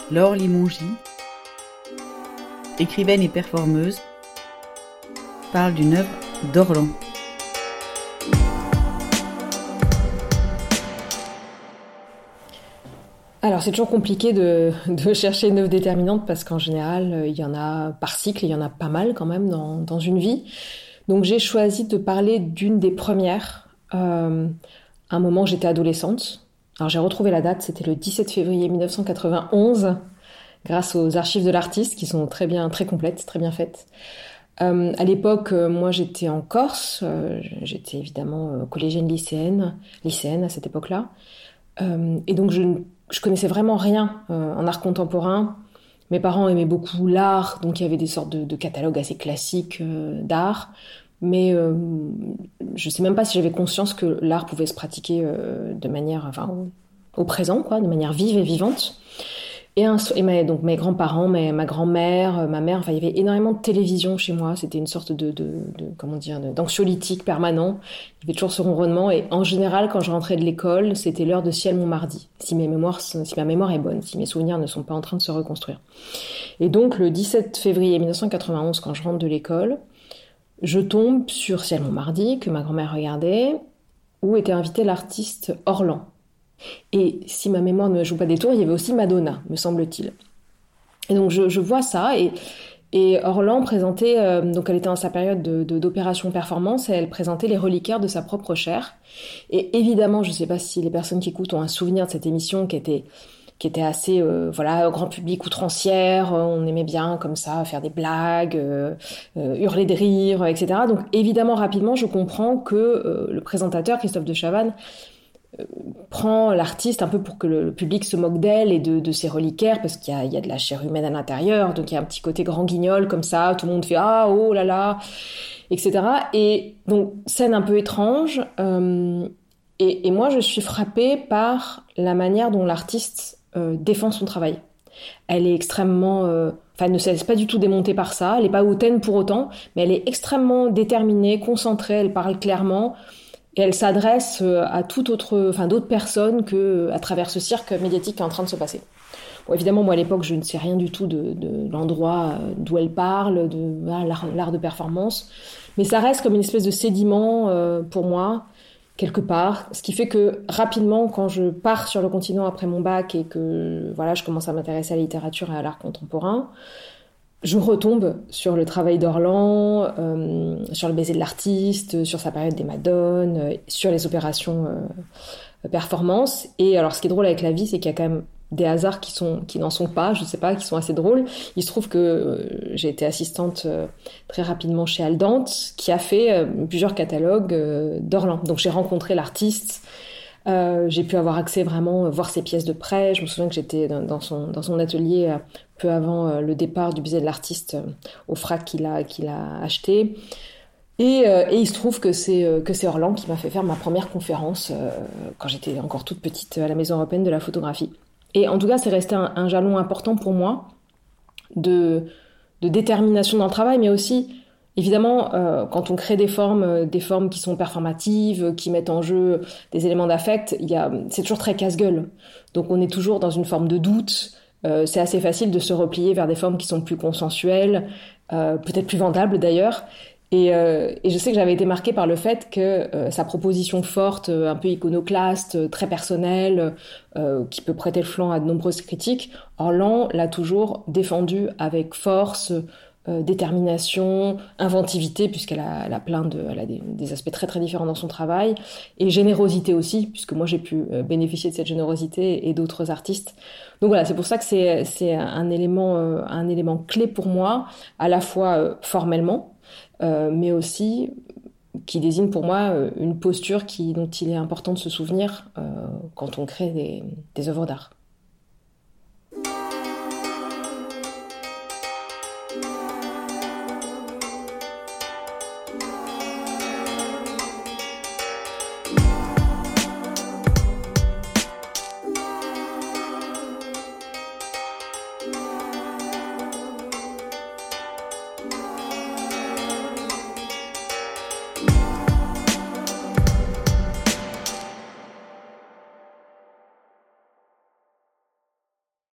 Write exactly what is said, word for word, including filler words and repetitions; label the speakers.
Speaker 1: Laure Limongi, écrivaine et performeuse, parle d'une œuvre d'Orlan.
Speaker 2: Alors c'est toujours compliqué de, de chercher une œuvre déterminante parce qu'en général il y en a par cycle, il y en a pas mal quand même dans, dans une vie. Donc j'ai choisi de parler d'une des premières. Euh, à un moment j'étais adolescente. Alors j'ai retrouvé la date, c'était le dix-sept février mille neuf cent quatre-vingt-onze, grâce aux archives de l'artiste qui sont très bien, très complètes, très bien faites. Euh, à l'époque, euh, moi j'étais en Corse, euh, j'étais évidemment euh, collégienne lycéenne, lycéenne à cette époque-là. Euh, et donc je je connaissais vraiment rien euh, en art contemporain. Mes parents aimaient beaucoup l'art, donc il y avait des sortes de, de catalogues assez classiques euh, d'art. Mais euh, je sais même pas si j'avais conscience que l'art pouvait se pratiquer euh, de manière, enfin, au, au présent, quoi, de manière vive et vivante. Et, un, et ma, donc mes grands-parents, ma, ma grand-mère, ma mère, enfin, il y avait énormément de télévision chez moi. C'était une sorte de, de, de comment dire, de, d'anxiolytique permanent. Il y avait toujours ce ronronnement. Et en général, quand je rentrais de l'école, c'était l'heure de Ciel Montmardi. Si mes mémoires, si ma mémoire est bonne, si mes souvenirs ne sont pas en train de se reconstruire. Et donc, le dix-sept février mille neuf cent quatre-vingt-onze, quand je rentre de l'école, je tombe sur Ciel Montmardi, que ma grand-mère regardait, où était invité l'artiste Orlan. Et si ma mémoire ne me joue pas des tours, il y avait aussi Madonna, me semble-t-il. Et donc je, je vois ça, et, et Orlan présentait, euh, donc elle était dans sa période de, de, d'opération performance, et elle présentait les reliquaires de sa propre chair. Et évidemment, je ne sais pas si les personnes qui écoutent ont un souvenir de cette émission qui était, qui était assez, euh, voilà, grand public outrancière, on aimait bien comme ça faire des blagues, euh, euh, hurler de rire, et cetera. Donc évidemment, rapidement, je comprends que euh, le présentateur, Christophe de Chavannes, prend l'artiste un peu pour que le public se moque d'elle et de, de ses reliquaires, parce qu'il y a, il y a de la chair humaine à l'intérieur, donc il y a un petit côté grand guignol comme ça, tout le monde fait « Ah, oh là là », et cetera. Et donc, scène un peu étrange, euh, et, et moi je suis frappée par la manière dont l'artiste euh, défend son travail. Elle est extrêmement... Euh, enfin, elle ne se laisse pas du tout démonter par ça, elle n'est pas hautaine pour autant, mais elle est extrêmement déterminée, concentrée, elle parle clairement. Et elle s'adresse à toute autre, enfin d'autres personnes que à travers ce cirque médiatique qui est en train de se passer. Bon, évidemment, moi à l'époque, je ne sais rien du tout de, de l'endroit d'où elle parle, de voilà, l'art, l'art de performance, mais ça reste comme une espèce de sédiment euh, pour moi quelque part. Ce qui fait que rapidement, quand je pars sur le continent après mon bac et que voilà, je commence à m'intéresser à la littérature et à l'art contemporain, je retombe sur le travail d'Orlan, euh, sur le baiser de l'artiste, sur sa période des Madones, euh, sur les opérations euh, performance. Et alors, ce qui est drôle avec la vie, c'est qu'il y a quand même des hasards qui sont, qui n'en sont pas, je sais pas, qui sont assez drôles. Il se trouve que euh, j'ai été assistante euh, très rapidement chez Aldante, qui a fait euh, plusieurs catalogues euh, d'Orlan. Donc, j'ai rencontré l'artiste. Euh, j'ai pu avoir accès vraiment, euh, voir ses pièces de près. Je me souviens que j'étais dans, dans, son, dans son atelier euh, peu avant euh, le départ du baiser de l'artiste euh, au frac qu'il a, qu'il a acheté. Et, euh, et il se trouve que c'est, euh, que c'est Orlan qui m'a fait faire ma première conférence euh, quand j'étais encore toute petite à la Maison européenne de la photographie. Et en tout cas, c'est resté un, un jalon important pour moi de, de détermination dans le travail, mais aussi... Évidemment, euh, quand on crée des formes, euh, des formes qui sont performatives, euh, qui mettent en jeu des éléments d'affect, il y a, c'est toujours très casse-gueule. Donc on est toujours dans une forme de doute. Euh, c'est assez facile de se replier vers des formes qui sont plus consensuelles, euh, peut-être plus vendables d'ailleurs. Et, euh, et je sais que j'avais été marquée par le fait que euh, sa proposition forte, euh, un peu iconoclaste, euh, très personnelle, euh, qui peut prêter le flanc à de nombreuses critiques, Orlan l'a toujours défendue avec force, Euh, détermination, inventivité, puisqu'elle a, elle a plein de, elle a des, des aspects très très différents dans son travail, et générosité aussi, puisque moi j'ai pu euh, bénéficier de cette générosité et d'autres artistes. Donc voilà, c'est pour ça que c'est, c'est un élément, euh, un élément clé pour moi, à la fois euh, formellement, euh, mais aussi qui désigne pour moi euh, une posture qui, dont il est important de se souvenir euh, quand on crée des, des œuvres d'art.